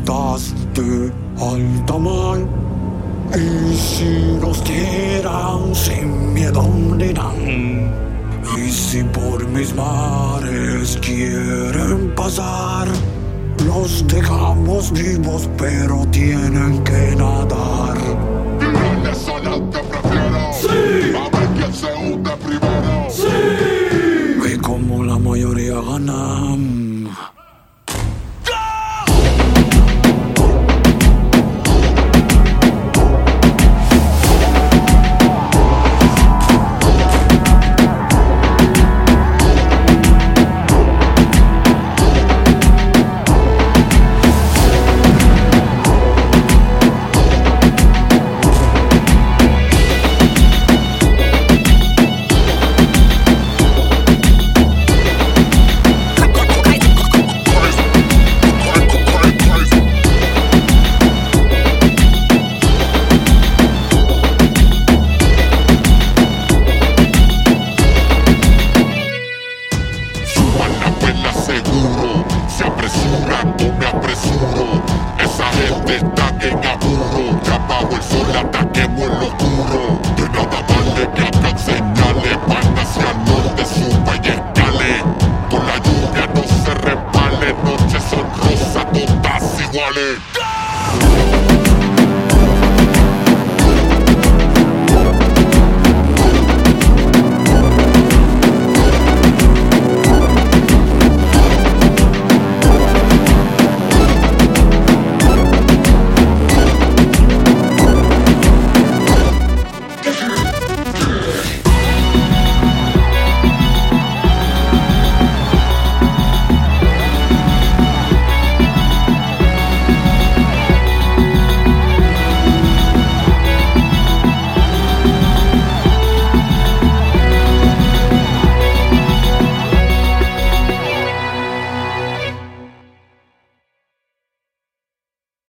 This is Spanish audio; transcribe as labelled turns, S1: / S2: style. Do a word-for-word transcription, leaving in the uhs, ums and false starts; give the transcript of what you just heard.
S1: puertas de alta mar. Y si nos tiran sin miedo dirán, y si por mis mares quieren pasar, los dejamos vivos pero tienen que nadar.